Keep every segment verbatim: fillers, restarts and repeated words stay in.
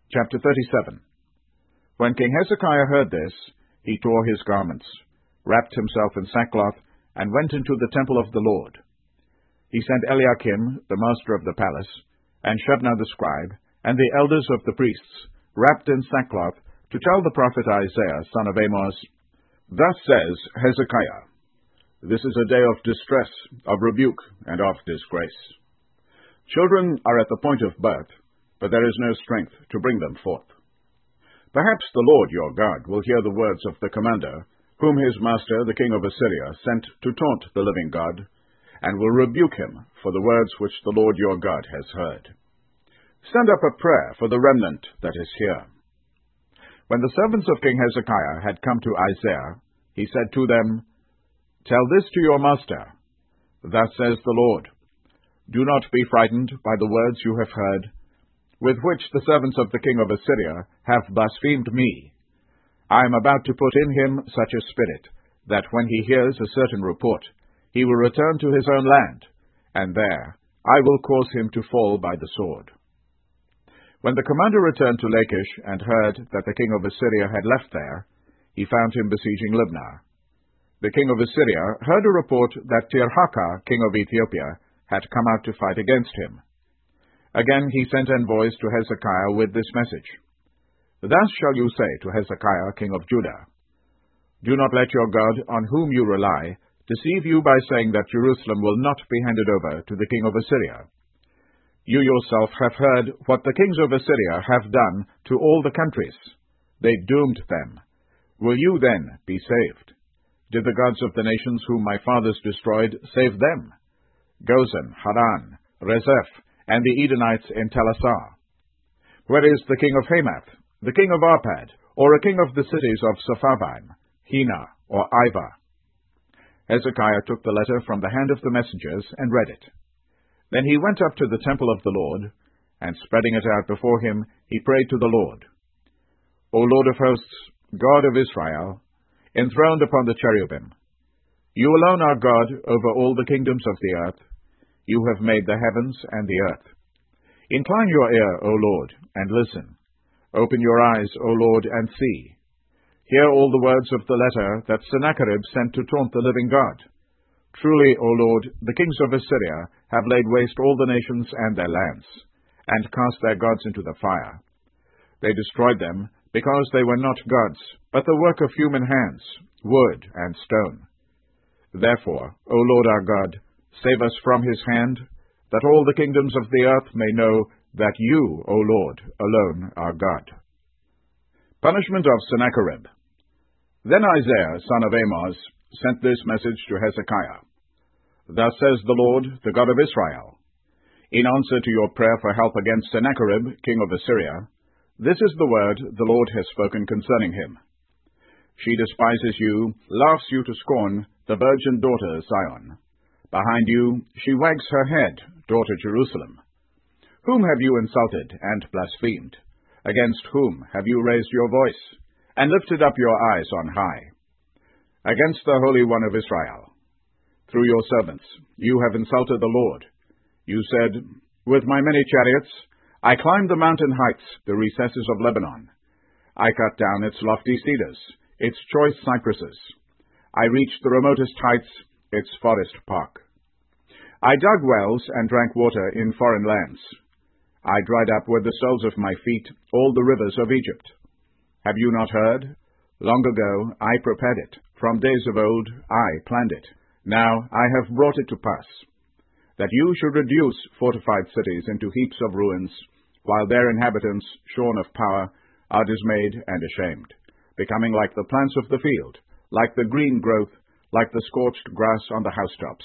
Chapter thirty-seven. When King Hezekiah heard this, he tore his garments, wrapped himself in sackcloth, and went into the temple of the Lord. He sent Eliakim, the master of the palace, and Shebna the scribe, and the elders of the priests, wrapped in sackcloth, to tell the prophet Isaiah, son of Amoz, "Thus says Hezekiah, this is a day of distress, of rebuke, and of disgrace. Children are at the point of birth, but there is no strength to bring them forth. Perhaps the Lord your God will hear the words of the commander, whom his master, the king of Assyria, sent to taunt the living God, and will rebuke him for the words which the Lord your God has heard. Send up a prayer for the remnant that is here." When the servants of King Hezekiah had come to Isaiah, he said to them, "Tell this to your master. Thus says the Lord, do not be frightened by the words you have heard, with which the servants of the king of Assyria have blasphemed me. I am about to put in him such a spirit, that when he hears a certain report, he will return to his own land, and there I will cause him to fall by the sword." When the commander returned to Lachish and heard that the king of Assyria had left there, he found him besieging Libnah. The king of Assyria heard a report that Tirhakah, king of Ethiopia, had come out to fight against him. Again he sent envoys to Hezekiah with this message, "Thus shall you say to Hezekiah, king of Judah, do not let your God, on whom you rely, deceive you by saying that Jerusalem will not be handed over to the king of Assyria. You yourself have heard what the kings of Assyria have done to all the countries. They doomed them. Will you then be saved? Did the gods of the nations whom my fathers destroyed save them? Gozan, Haran, Rezeph, and the Edenites in Telassar. Where is the king of Hamath, the king of Arpad, or a king of the cities of Sepharvaim, Hena, or Iva?" Hezekiah took the letter from the hand of the messengers and read it. Then he went up to the temple of the Lord, and spreading it out before him, he prayed to the Lord, "O Lord of hosts, God of Israel, enthroned upon the cherubim, you alone are God over all the kingdoms of the earth. You have made the heavens and the earth. Incline your ear, O Lord, and listen. Open your eyes, O Lord, and see. Hear all the words of the letter that Sennacherib sent to taunt the living God. Truly, O Lord, the kings of Assyria have laid waste all the nations and their lands, and cast their gods into the fire. They destroyed them, because they were not gods, but the work of human hands, wood and stone. Therefore, O Lord our God, save us from his hand, that all the kingdoms of the earth may know that you, O Lord, alone are God." Punishment of Sennacherib. Then Isaiah, son of Amoz, sent this message to Hezekiah. "Thus says the Lord, the God of Israel, in answer to your prayer for help against Sennacherib, king of Assyria, this is the word the Lord has spoken concerning him. She despises you, laughs you to scorn, the virgin daughter Zion. Behind you she wags her head, daughter Jerusalem. Whom have you insulted and blasphemed? Against whom have you raised your voice, and lifted up your eyes on high? Against the Holy One of Israel. Through your servants you have insulted the Lord. You said, with my many chariots, I climbed the mountain heights, the recesses of Lebanon. I cut down its lofty cedars, its choice cypresses. I reached the remotest heights, its forest park. I dug wells and drank water in foreign lands. I dried up with the soles of my feet all the rivers of Egypt. Have you not heard? Long ago I prepared it. From days of old I planned it. Now I have brought it to pass, that you should reduce fortified cities into heaps of ruins, while their inhabitants, shorn of power, are dismayed and ashamed, becoming like the plants of the field, like the green growth, like the scorched grass on the housetops.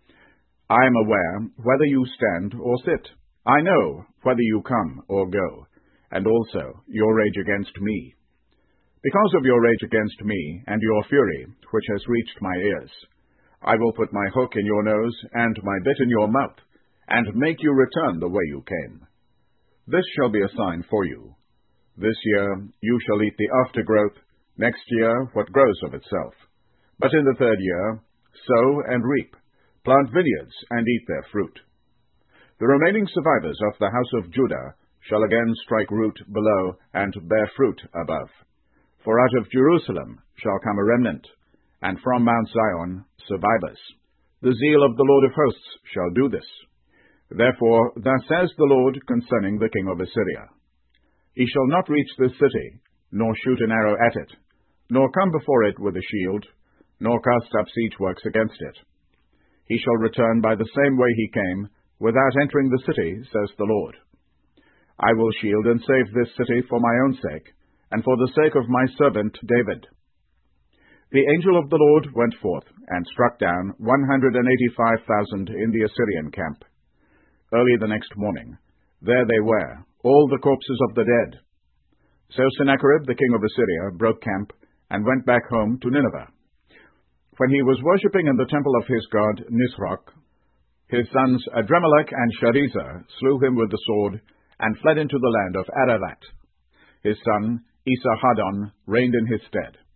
I am aware whether you stand or sit. I know whether you come or go, and also your rage against me. Because of your rage against me and your fury, which has reached my ears, I will put my hook in your nose and my bit in your mouth, and make you return the way you came. This shall be a sign for you. This year you shall eat the aftergrowth, next year what grows of itself. But in the third year, sow and reap, plant vineyards and eat their fruit. The remaining survivors of the house of Judah shall again strike root below and bear fruit above. For out of Jerusalem shall come a remnant, and from Mount Zion survivors. The zeal of the Lord of hosts shall do this. Therefore thus says the Lord concerning the king of Assyria, He shall not reach this city, nor shoot an arrow at it, nor come before it with a shield, nor cast up siege works against it. He shall return by the same way he came, without entering the city, says the Lord. I will shield and save this city for my own sake, and for the sake of my servant David. The angel of the Lord went forth, and struck down one hundred and eighty-five thousand in the Assyrian camp. Early the next morning, there they were, all the corpses of the dead. So Sennacherib the king of Assyria broke camp, and went back home to Nineveh. When he was worshipping in the temple of his god Nisroch, his sons Adremelech and Sharezer slew him with the sword, and fled into the land of Ararat. His son Esarhaddon reigned in his stead.